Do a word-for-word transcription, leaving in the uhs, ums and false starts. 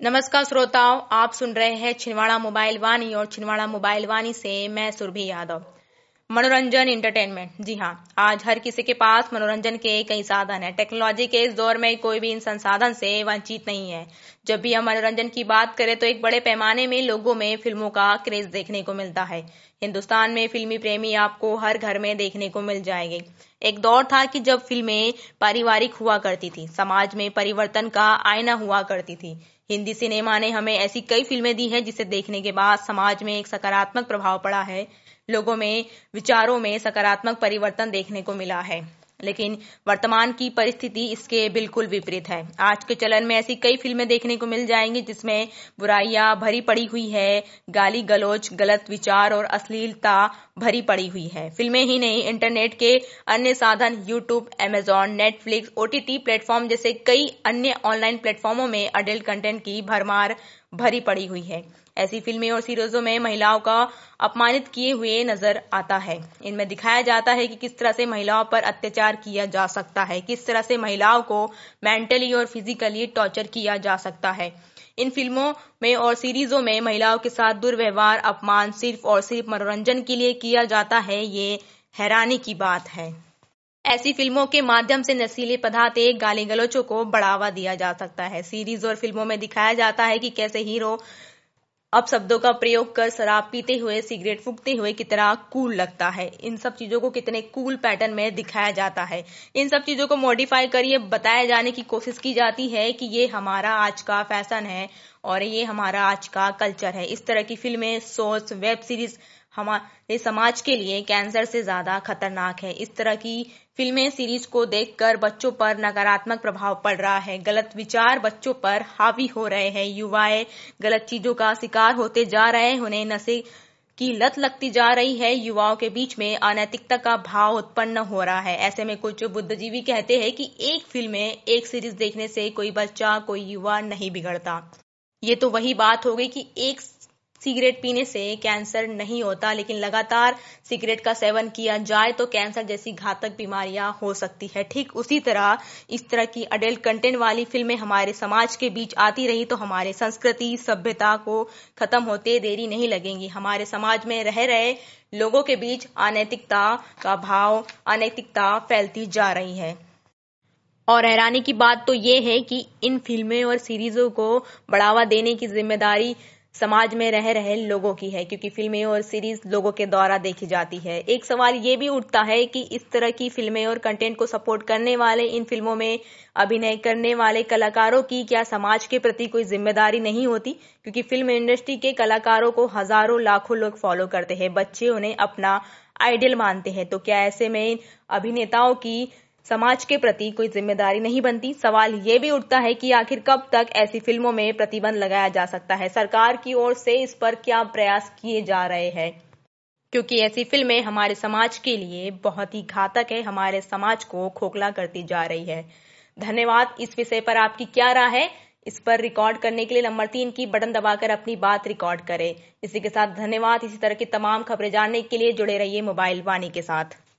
नमस्कार श्रोताओं, आप सुन रहे हैं छिंदवाड़ा मोबाइल वाणी और छिंदवाड़ा मोबाइल वाणी से मैं सुरभि यादव। मनोरंजन एंटरटेनमेंट, जी हाँ, आज हर किसी के पास मनोरंजन के कई साधन हैं। टेक्नोलॉजी के इस दौर में कोई भी इन संसाधन से वंचित नहीं है। जब भी हम मनोरंजन की बात करें तो एक बड़े पैमाने में लोगों में फिल्मों का क्रेज देखने को मिलता है। हिंदुस्तान में फिल्मी प्रेमी आपको हर घर में देखने को मिल जाएंगे। एक दौर था कि जब फिल्में पारिवारिक हुआ करती थी, समाज में परिवर्तन का आईना हुआ करती थी। हिंदी सिनेमा ने हमें ऐसी कई फिल्में दी हैं जिसे देखने के बाद समाज में एक सकारात्मक प्रभाव पड़ा है, लोगों में विचारों में सकारात्मक परिवर्तन देखने को मिला है। लेकिन वर्तमान की परिस्थिति इसके बिल्कुल विपरीत है। आज के चलन में ऐसी कई फिल्में देखने को मिल जाएंगी जिसमें बुराइयां भरी पड़ी हुई है, गाली गलौज, गलत विचार और अश्लीलता भरी पड़ी हुई है। फिल्में ही नहीं, इंटरनेट के अन्य साधन YouTube, Amazon, Netflix, OTT platform जैसे कई अन्य ऑनलाइन प्लेटफॉर्मों में अडल्ट कंटेंट की भरमार भरी पड़ी हुई है। ऐसी फिल्में और सीरीजों में महिलाओं का अपमानित किए हुए नजर आता है। इनमें दिखाया जाता है कि किस तरह से महिलाओं पर अत्याचार किया जा सकता है, किस तरह से महिलाओं को मेंटली और फिजिकली टॉर्चर किया जा सकता है। इन फिल्मों में और सीरीजों में महिलाओं के साथ दुर्व्यवहार, अपमान सिर्फ और सिर्फ मनोरंजन के लिए किया जाता है, ये हैरानी की बात है। ऐसी फिल्मों के माध्यम से नशीले पदार्थ, गाली गलौचों को बढ़ावा दिया जा सकता है। सीरीज और फिल्मों में दिखाया जाता है कि कैसे हीरो अपशब्दों का प्रयोग कर शराब पीते हुए, सिगरेट फूंकते हुए कितना कूल लगता है। इन सब चीजों को कितने कूल पैटर्न में दिखाया जाता है। इन सब चीजों को मॉडिफाई कर ये बताया जाने की कोशिश की जाती है कि ये हमारा आज का फैशन है और ये हमारा आज का कल्चर है। इस तरह की फिल्में, शोज, वेब सीरीज हमारे समाज के लिए कैंसर से ज्यादा खतरनाक है। इस तरह की फिल्में, सीरीज को देखकर बच्चों पर नकारात्मक प्रभाव पड़ रहा है। गलत विचार बच्चों पर हावी हो रहे हैं। युवाएं गलत चीजों का शिकार होते जा रहे हैं। उन्हें नशे की लत लगती जा रही है। युवाओं के बीच में अनैतिकता का भाव उत्पन्न हो रहा है। ऐसे में कुछ बुद्धिजीवी कहते हैं कि एक फिल्म, एक सीरीज देखने से कोई बच्चा, कोई युवा नहीं बिगड़ता। ये तो वही बात हो गई कि एक सिगरेट पीने से कैंसर नहीं होता, लेकिन लगातार सिगरेट का सेवन किया जाए तो कैंसर जैसी घातक बीमारियां हो सकती है। ठीक उसी तरह इस तरह की अडल्ट कंटेंट वाली फिल्में हमारे समाज के बीच आती रही तो हमारे संस्कृति, सभ्यता को खत्म होते देरी नहीं लगेंगी। हमारे समाज में रह रहे लोगों के बीच अनैतिकता का भाव, अनैतिकता फैलती जा रही है। और हैरानी की बात तो ये है कि इन फिल्में और सीरीजों को बढ़ावा देने की जिम्मेदारी समाज में रह रहे लोगों की है, क्योंकि फिल्में और सीरीज लोगों के द्वारा देखी जाती है। एक सवाल ये भी उठता है कि इस तरह की फिल्में और कंटेंट को सपोर्ट करने वाले, इन फिल्मों में अभिनय करने वाले कलाकारों की क्या समाज के प्रति कोई जिम्मेदारी नहीं होती? क्योंकि फिल्म इंडस्ट्री के कलाकारों को हजारों लाखों लोग फॉलो करते हैं, बच्चे उन्हें अपना आइडियल मानते हैं। तो क्या ऐसे में अभिनेताओं की समाज के प्रति कोई जिम्मेदारी नहीं बनती? सवाल ये भी उठता है कि आखिर कब तक ऐसी फिल्मों में प्रतिबंध लगाया जा सकता है? सरकार की ओर से इस पर क्या प्रयास किए जा रहे हैं? क्योंकि ऐसी फिल्में हमारे समाज के लिए बहुत ही घातक है, हमारे समाज को खोखला करती जा रही है। धन्यवाद। इस विषय पर आपकी क्या राय है? इस पर रिकॉर्ड करने के लिए नंबर तीन की बटन दबाकर अपनी बात रिकॉर्ड करें। इसी के साथ धन्यवाद। इसी तरह की तमाम खबरें जानने के लिए जुड़े रहिए मोबाइल वाणी के साथ।